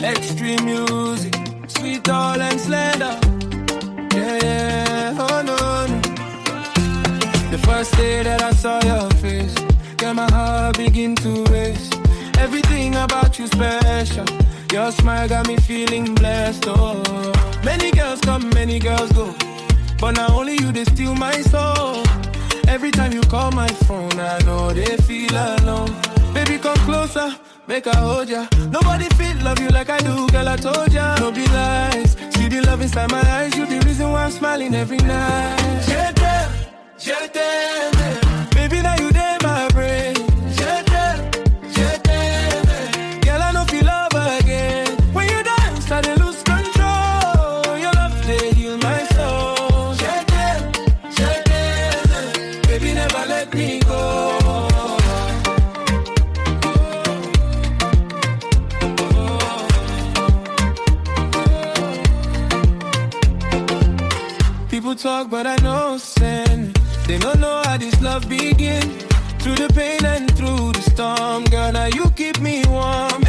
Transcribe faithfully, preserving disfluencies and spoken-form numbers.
Extreme music, sweet, tall and slender. Yeah, yeah, oh no, no. The first day that I saw your face, girl, my heart begin to race. Everything about you special. Your smile got me feeling blessed, oh. Many girls come, many girls go, but now only you, they steal my soul. Every time you call my phone, I know they feel alone. Baby, come closer, make I hold ya. Nobody feel love you like I do, girl, I told ya. No be lies, see the love inside my eyes. You the reason why I'm smiling every night. Je t'aime, je t'aime. Baby, now you there, my brain. Je t'aime, je t'aime. Girl, I know feel love again. When you dance, I dey lose control. Your love, they heal my soul. Je t'aime, je t'aime. Baby, never let me go. People talk, but I know sin. They don't know how this love begin. Through the pain and through the storm, girl, now you keep me warm.